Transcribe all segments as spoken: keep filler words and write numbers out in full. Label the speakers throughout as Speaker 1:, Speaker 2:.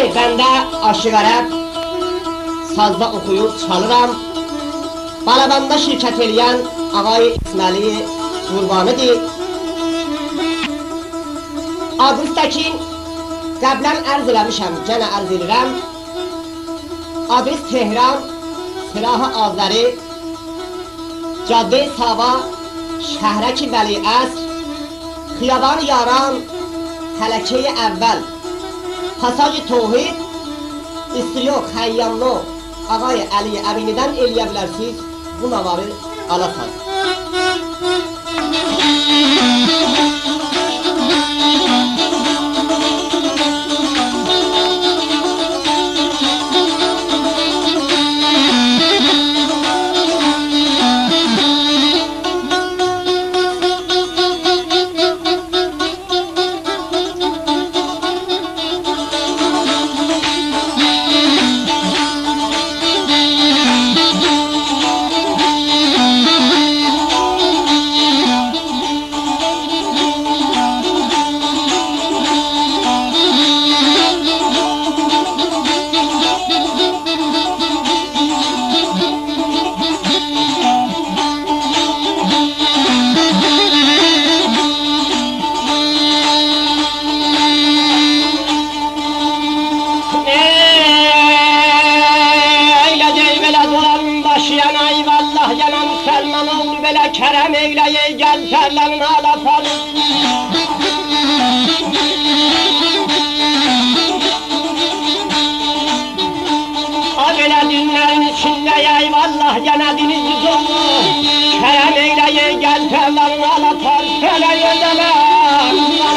Speaker 1: bəndə aşıq ərəb, sazda oxuyub çalıram. Balabanda şirkət eləyən ağay İsməli Qurbanıdır. Adrestəkin qəblən ərz eləmişəm, gənə ərz edirəm. Adres Tehran, Silahı Azəri, Cadde Sava, Şəhrəki Vəli Əsr, Xiyaban Yaran, Hələkeyi Əvvəl, Pasaj Tohid, İstiyo Xəyyamlı ağay Əli Əminidən eləyə bilərsiniz bu navarı alasaz.
Speaker 2: Kərəm eyləyə gəl tərlərin hala falı. A belə dinlərin içində eyvallah yenədiniz dolu. Kərəm eyləyə gəl tərlərin hala falı. Fələyə dəməm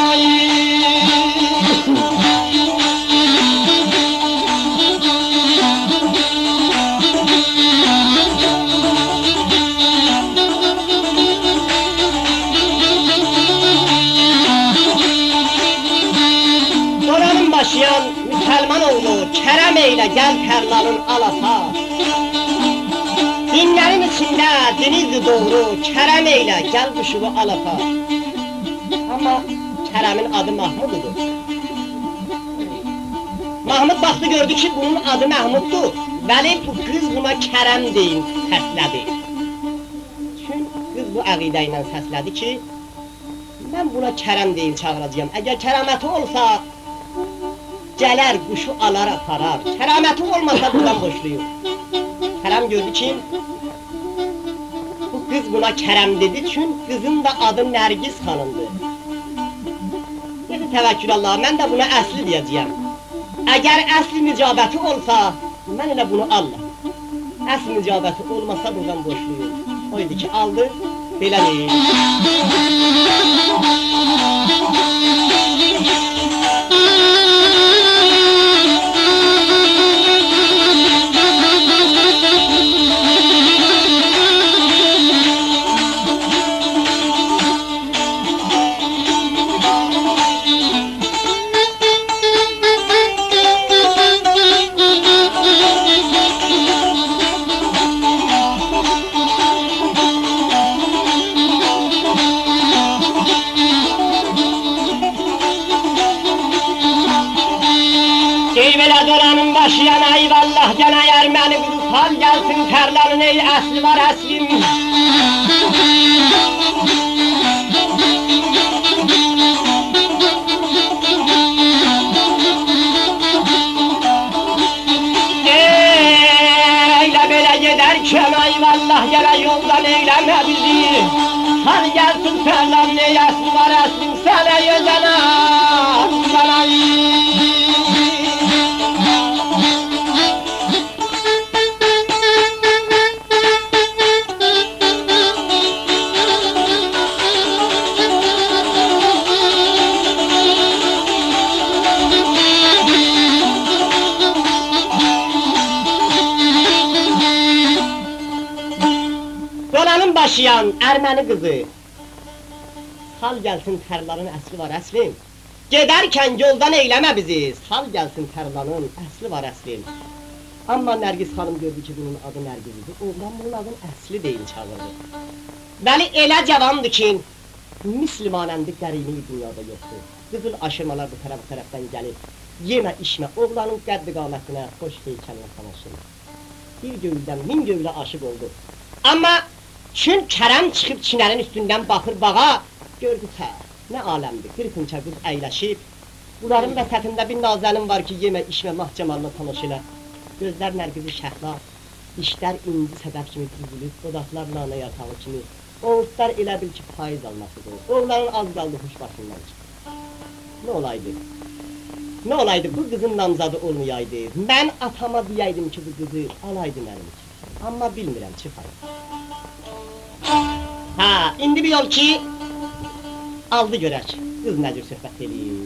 Speaker 2: Müsəlman oğlu, kərəm eylə, gəl tərlanın alasa. Dinlərin içində dinizdir doğru, kərəm eylə, gəl quşuvu alasa. Amma kərəmin adı Mahmududur. Mahmud baxdı gördü ki, bunun adı Məhmuddur. Vəli bu qız buna kərəm deyin, səslədi. Çünki qız bu əqidə ilə səslədi ki, mən buna kərəm deyin çağıracağım. Əgər kərəməti olsa, gələr quşu alar aparar. Kəraməti olmasa buradan boşluyum. Kərəm gördü ki, bu qız buna kərəm dedi, çünki qızın da adı Nərgiz xanımdır. Dedi təvəkkül Allah, mən də buna əsli deyəcəyəm. Əgər əsli nicabəti olsa, mən elə bunu Allah. Əsli nicabəti olmasa buradan boşluyum. O idi ki, aldı, belə deyil. Başıyana eyvallah gənə Erməni quruz hal gəlsin tərlərin ey əsli var əslim. Eylə belə gedərkən eyvallah gənə yoldan eyləmə bizi. Hal gəlsin tərlərin ey əsli var əslim sənə yözənəm sənə. Yaşayan Erməni qızı, sal gəlsin tərlanın əsli var əslim. Gedərkən yoldan eyləmə bizi, sal gəlsin tərlanın əsli var əslim. Amma Nərgiz xanım gördü ki, bunun adı Nərgizdir, oğlan bunun adını əsli deyin çağırdı. Vəli elə cavandır ki, Müslümanəndi qərimi dünyada yoxdur. Qızıl aşırmalar bu tərəf tərəfdən gəlir. Yemə, içmə, oğlanın qəddi qamətinə, xoş heykəlinə tamaşın. Bir gövüldən min gövülə aşıq oldu. Amma çün Kərəm çıxıb çinərin üstündən baxır bağa, gördü hə, nə aləmdir, qırxınca qız əyləşib. Bunların vəsətində bir nazəlim var ki, yemə, içmə, mahcəmalına tamaş elə. Gözlər nərqizi şəhla, dişlər indi sədəf kimi düzülüb, dodaqlar nanə yatağı kimi. Oğuzlar elə bil ki, payız almasıdır. Oğlanın az qaldı huş başından çıxdı. Nə olaydı? Nə olaydı, bu qızın namzadı olmayaydı. Mən atama deyəydim ki, bu qızı alaydı mənim için. Amma bilmirəm, çıxayım. Hə, indi bir yol ki, aldı görək, qız nə cür söhbət eləyir.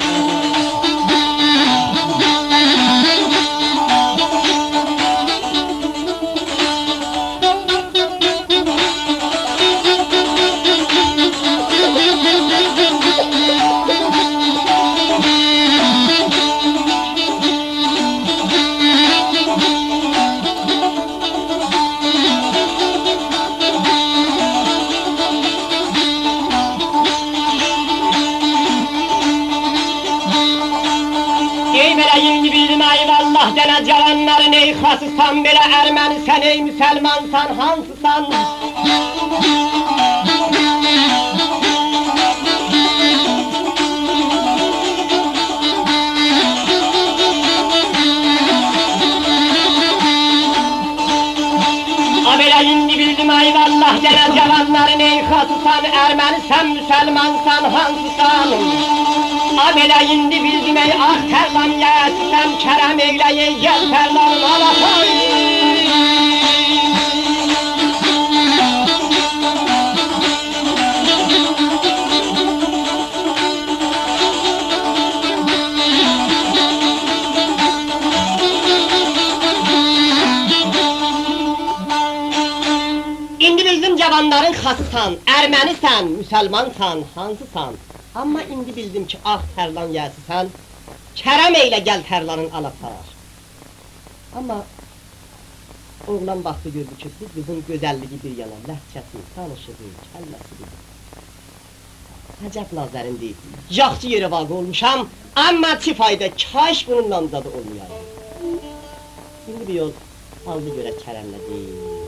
Speaker 2: Dənə cavanların ey xasısan, belə ərmənisən, ey müsəlmansan, hansısan? A belə indi bildim, eyvallah, dənə cavanların ey xasısan, ərmənisən, müsəlmansan, hansısan? A belə indi bildim ey ah tərlan yəsisən, kərəm eyləyə gəl tərlanın alasan. İndi bildim cavanların xasısan, ərmənisən, müsəlmansan, hansısan? Amma indi bildim ki, ah tərlan yəsisən, kərəm eylə gəl tərlanın alapar. Amma oğlan baxdı gördü ki, bu qızın gözəlliyi bir yana, ləhcəsi, tanışıdır, kəlləsidir. Əcəb nazərindir, yaxçı yerə vaqı olmuşam, amma çi fayda, kaş bunun namzadı olmayaydı. Şimdi bir yol aldı görə kərəmlədi.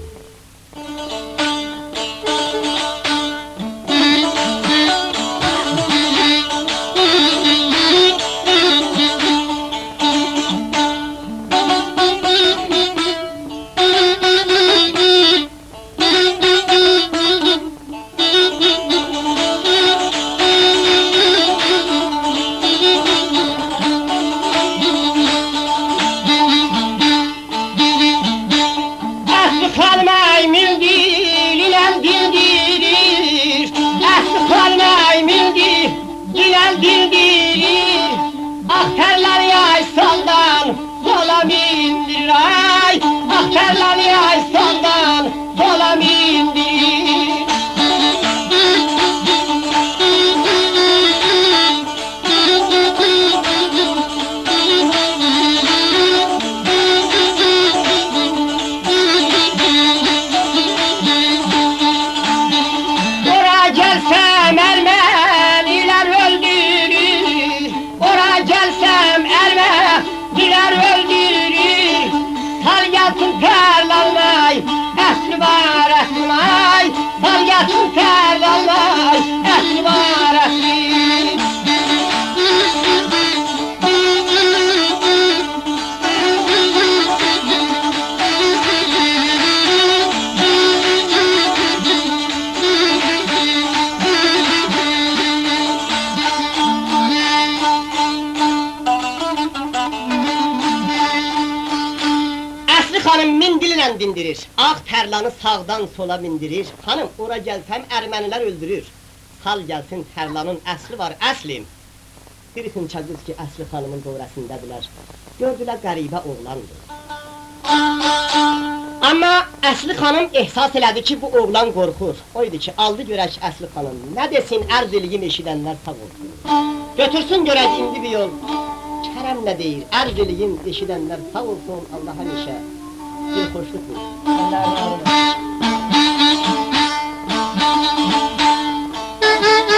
Speaker 2: Dindirir, ağ tərlanı sağdan sola mindirir. Hanım, ora gəlsəm ərmənilər öldürür. Sal gəlsin tərlanın əsli var, əslim. Bir xınça qız ki, əsli xanımın dövrəsindədirlər. Gördülər qəribə oğlandır. Amma əsli xanım ehsas elədi ki, bu oğlan qorxur. Oydu ki, aldı görək əsli xanım. Nə desin, ərz eləyim eşidənlər sağ olsun. Götürsün görək indi bir yol. Kərəm nə deyir, ərz eləyim eşidənlər sağ olsun, Allaha neşə. Bir hoşluk bu. Allah'a emanet olun.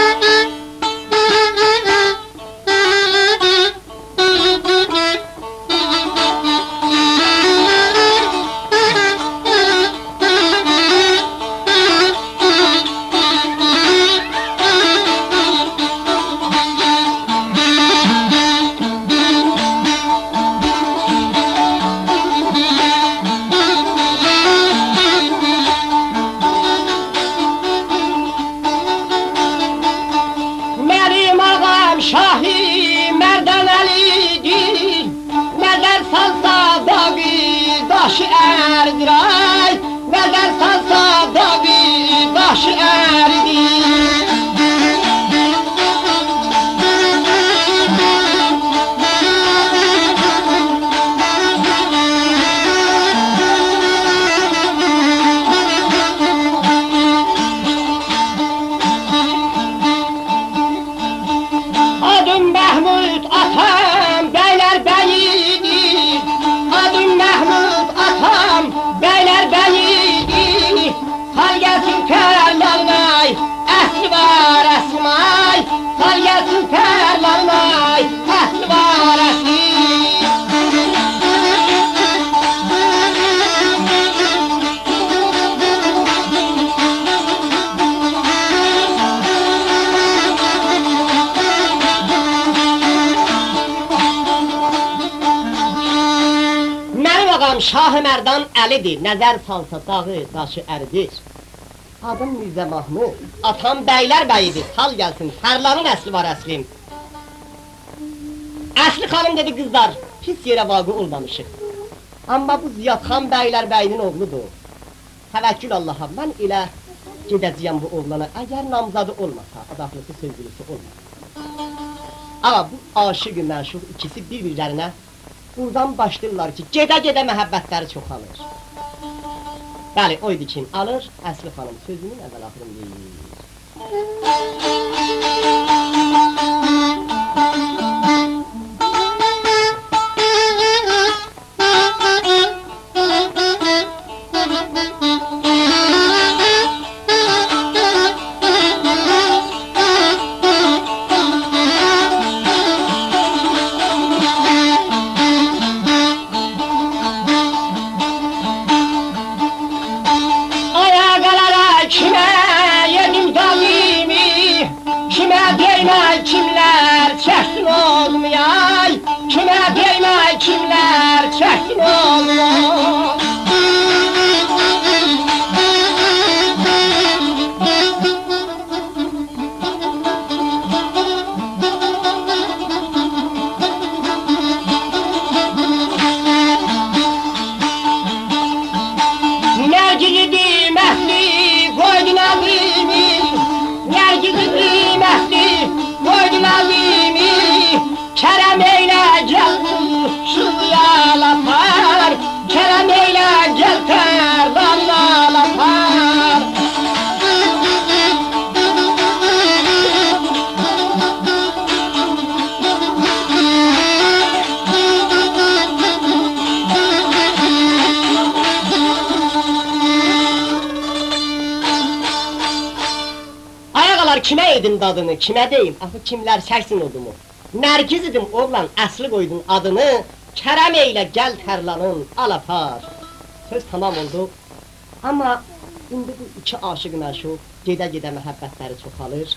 Speaker 1: Şahi Merdan Ali'dir, Nezer salsa dağı daşı erdir ay, Nezer salsa dağı daşı erdir. Şah Merdan Əlidir, nəzər salsa dağı daşı əridir. Adım Mirzə Mahmud, atam bəylər bəyidir, sal gəlsin, tərlanın əsli var əslim. Əsli xanım dedi qızlar, pis yerə vaqı olmamışıq. Amma bu Ziyadxan bəylər bəyinin oğludur. Təvəkkül Allaha, mən elə gedəcəyəm bu oğlana, əgər namzadı olmasa, adaqlısı, sözgülüsü olmasa. Amma bu aşıq-ı məşuq ikisi bir-birlərinə buradan başlayırlar ki, gedə-gedə məhəbbətləri çoxalır. Bəli, oydu ki, alır, Əsli xanım sözünün əvvəl-axırını deyir. Kimə edin dadını, kimə deyim, axı kimlər sərsin odumu. Nərgiz idim oğlan, əsli qoydun adını, Kərəm eylə gəl tərlanın, al apar. Söz tamam oldu, amma indi bu iki aşıq məşuq gedə-gedə məhəbbətləri çoxalır.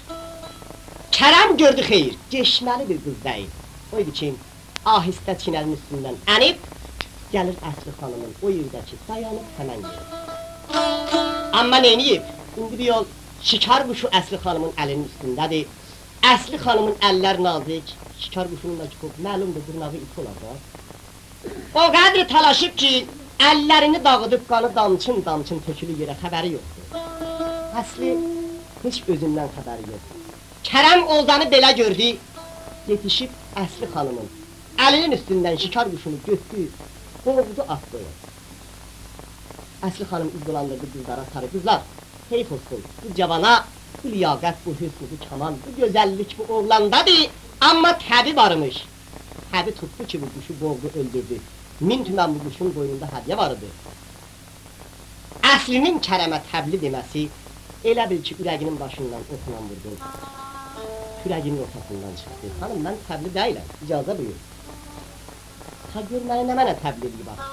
Speaker 1: Kərəm gördü xeyir, geçməli bir qız deyil. Oydu ki, ahistə çinəlin üstündən ənib, gəlir Əsli xanımın o yerdəki dayanıb həmən yerir. Amma neyniyib, indi bir yol şikar quşu Əsli xanımın əlinin üstündədir. Əsli xanımın əllər nazik, şikar quşunun da çox məlumdur, dırnağı iti olacaq. O qədri talaşıb ki, əllərini dağıdıb qanı damçın-damçın tökülü yerə xəbəri yoxdur. Əsli heç özündən xəbəri yoxdur. Kərəm Ozanı belə gördü, yetişib Əsli xanımın əlinin üstündən şikar quşunu götdü, qovdu atdı. Əsli xanım izdolandırdı qızlara sarı, qızlar, heyf olsun, bu cavana, bu liyaqət, bu hüsn, bu kaman, bu gözəllik bu oğlandadır, amma təbi varmış. Təbi tutdu ki, bu quşu boğdu, öldürdü. Min tümən bu quşun boynunda hədiyə vardı. Əslinin Kərəmə təbli deməsi, elə bil ki, ürəginin başından oxunan vurdu. Ürəginin ortasından çıxdı. Hanım, mən təbli deyiləm, icazə buyur. Ta gör mənə nə mənə təbli deyir, bax.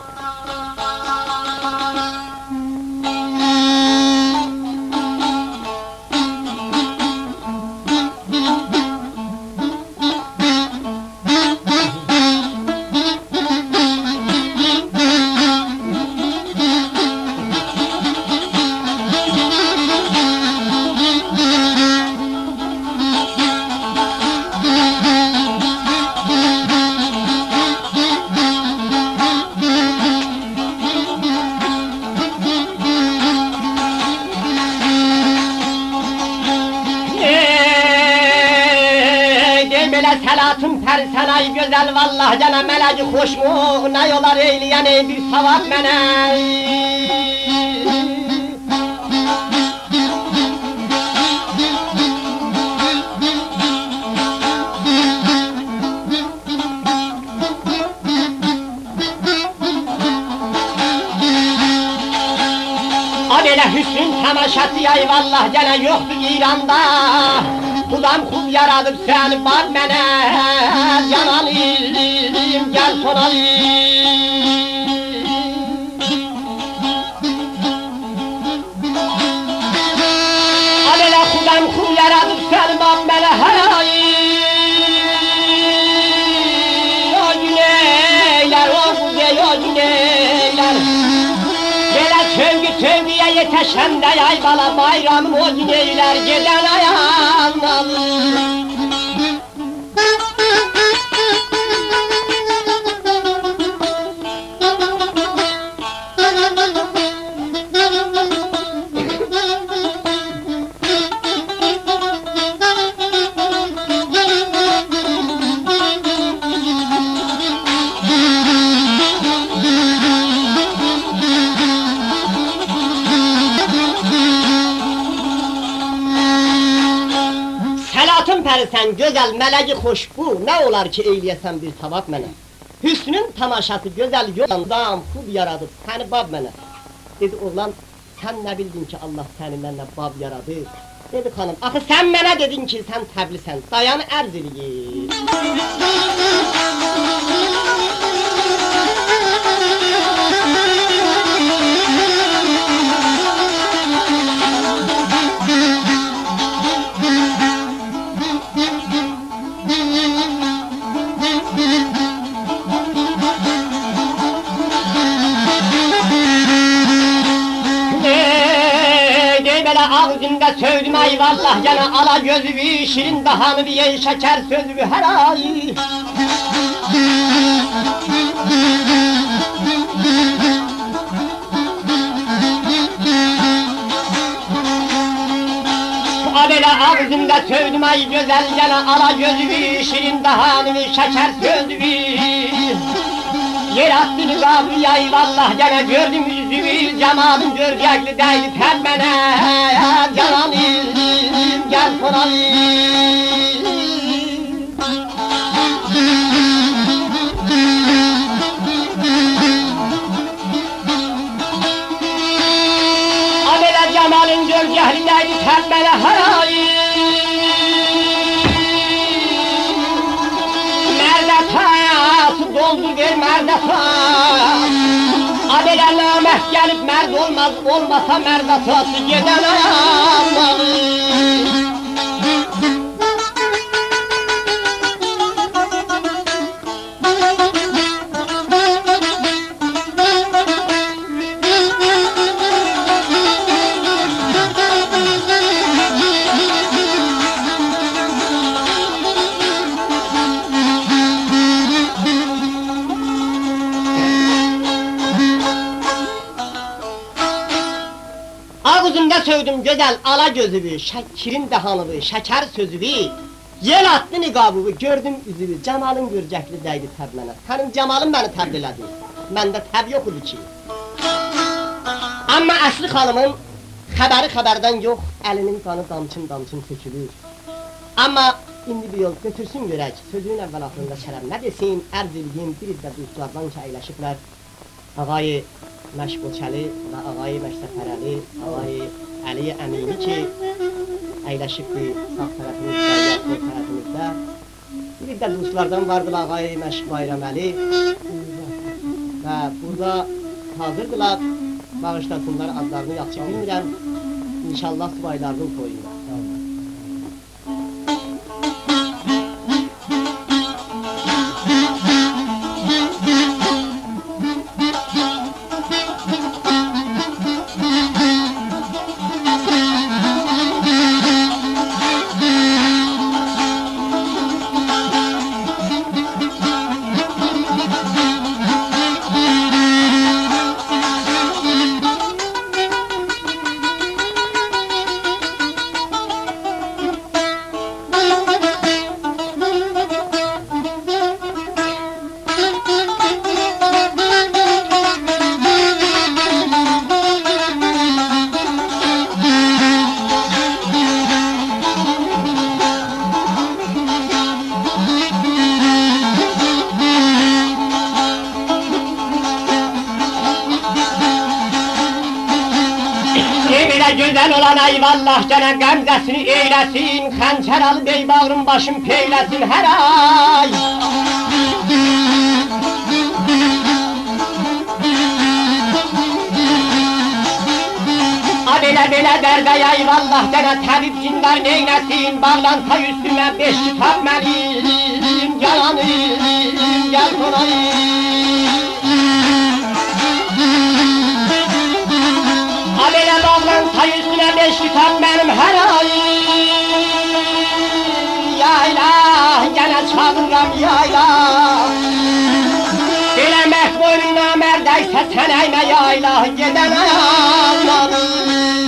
Speaker 1: Abilə səlatın pərisənay gözəl vallah cənə mələci xoşmu nə yolar eyləyən ey bir savab mənə Abilə hüsnün tamaşası yay vallah cənə yoxdur İranda Xudam xub yaradıb səni bak mənə Canalim gəl sonalim Abilə xudam xub yaradıb səni bak mənə O güneylər, o quzey, o güneylər Belə tövgü tövgüyə yetəşəndə yay bala bayramın o güneylər gedən ayağından Sən gözəl mələgi xoşbu nə olar ki eyləyəsən bir tavab mənə Hüsnün tamaşası gözəl yolandam xub yaradıb səni bab mənə Dedi oğlan sən nə bildin ki Allah səni mənə bab yaradı Dedi xanım axı sən mənə dedin ki sən təblisən dayan ərz eləyir Ağzında sövdüm ay vallah yana ala gözümü Şirin dahanı bir ey şeker sözümü her ay Abele ağzında sövdüm ay güzel yana ala gözümü Şirin dahanı bir şeker sözümü Yer attını kabı yay vallah gene gördüm yüzümü Cemalın görgekli değil ter mene Canalim gel sonalim Abele Cemal'ın görgekli değil ter mene hayır Doldur ver merdata Abele nameh gelip merd olmaz Olmasa merdatası geden ayağım Ağzımda sövdüm güzel ala gözümü Şekirin dehanımı, şeker sözümü Yel attı niqabımı, gördüm üzümü Cemalın görcəkli dəydi təb mənə Sənin Cemalın məni təbd elədi Məndə təb yox idi ki Amma əsli xanımın xəbəri xəbərdən yox Əlinin qanı damçın damçın tökülür Amma indi bir yol götürsün görək Sözünün əvvəl axırında şərəm nə desin Ərz edeyim bir iddə dostlardan ki əyləşiblər Ağayı Məşqoçəli və ağayı Məştəfərəli Ağayı Əli Əmini ki əyləşibdir sağ tərəfimizdə, yaxın tərəfimizdə Bir iddə dostlardan vardır ağayı Məşq Bayraməli Və burada hazırdılar Bağışlasınlar adlarını yaxşı bilmirəm İnşallah subaylarının toyunda güzel olan eyvallah gene gamzesini eylesin, hançer alıp ey bağrım başım peylesin her ay. Belə belə dərdə eyvallah gene tabip cinler neylesin, bağlansa üstüme beş kitap mənim, gel anım, gel konayım. Ha belə bağlansa üstüne beş kitap mənim her ay. Yayla, gene çağırıram yayla. Belə məhv boynuna mərdəysə sən əymə yayla, gedən ayağlarım.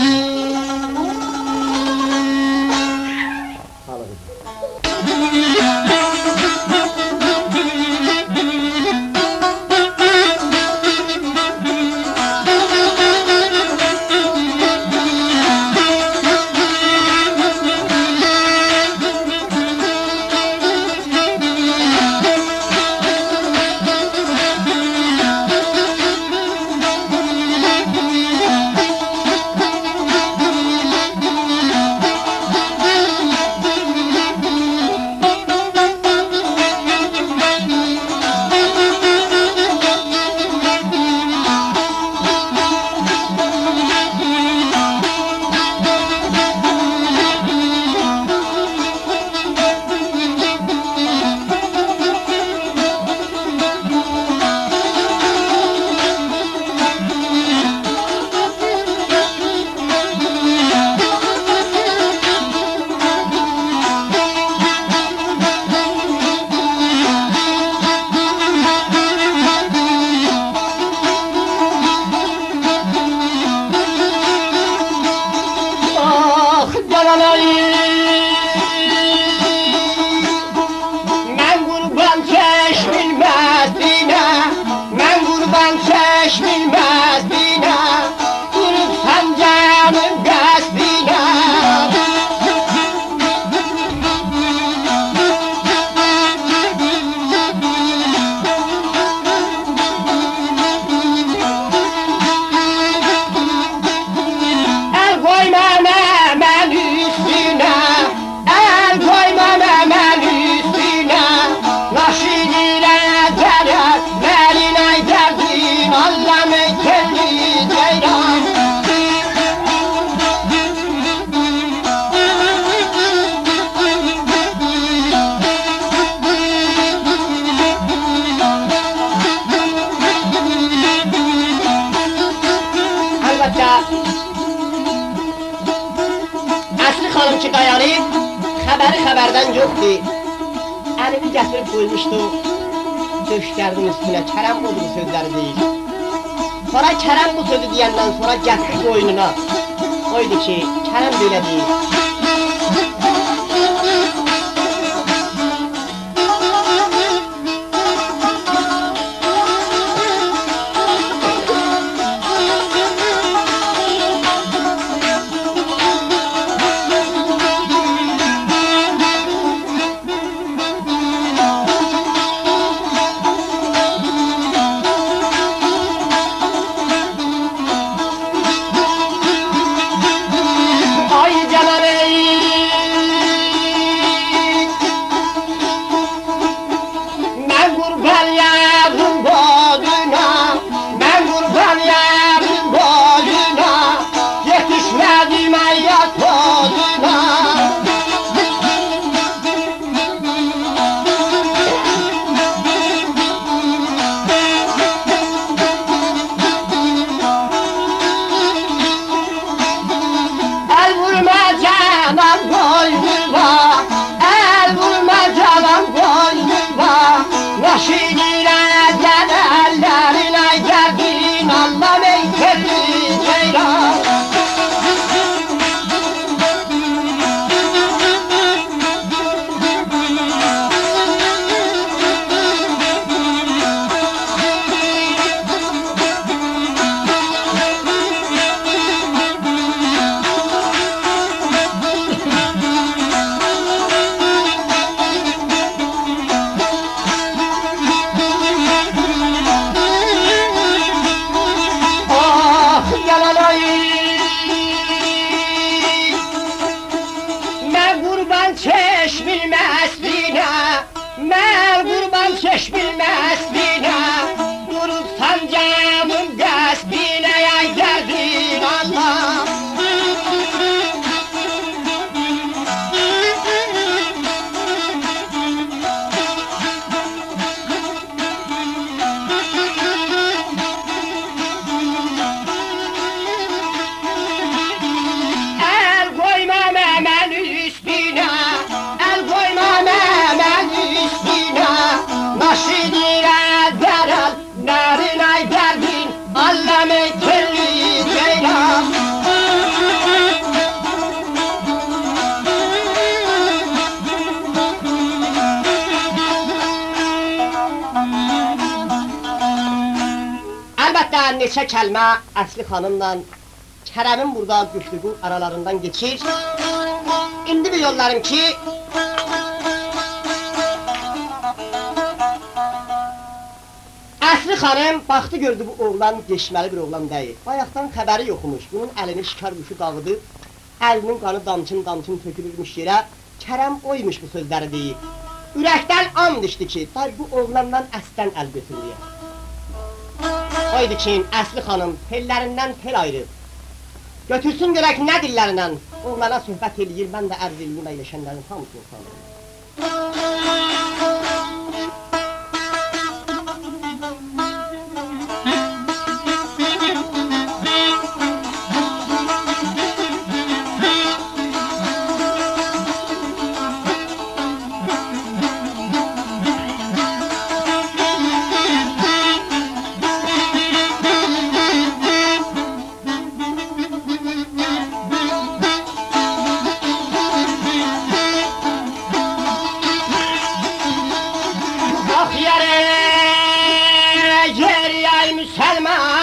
Speaker 2: ki dayanıb, xəbəri xəbərdən yoxdur. Əlimi gətirib qoymuşdu, döşlərin üstünə Kərəm odur sözləri deyir. Sonra Kərəm bu sözü deyəndən sonra gətirib boynuna. Oydu ki, Kərəm belə deyir. Ay canım
Speaker 1: çeşmilməz binə, durubsan camın qəsbinə, ay dərdin Allah. Neçə kəlmə Əsli xanımla Kərəmin burada güftügü aralarından geçir. İndi bir yollarım ki Əsli xanım baxdı gördü bu oğlan geçməli bir oğlan deyil. Bayaqdan xəbəri yoxmuş. Bunun əlini şikar quşu dağıdıb, əlinin qanı damçın damçın tökülürmüş yerə. Kərəm oymuş bu sözləri deyib. Ürəkdən and içdi ki, day bu oğlandan əsdən əl götürmüyor. Oydu ki, Əsli xanım tellərindən tel ayırıb. Götürsün görək nə dillərindən. Oğlana söhbət eləyir, mən də ərz eləyim əyləşənlərin hamısını sanırım. Yer yay Müslüman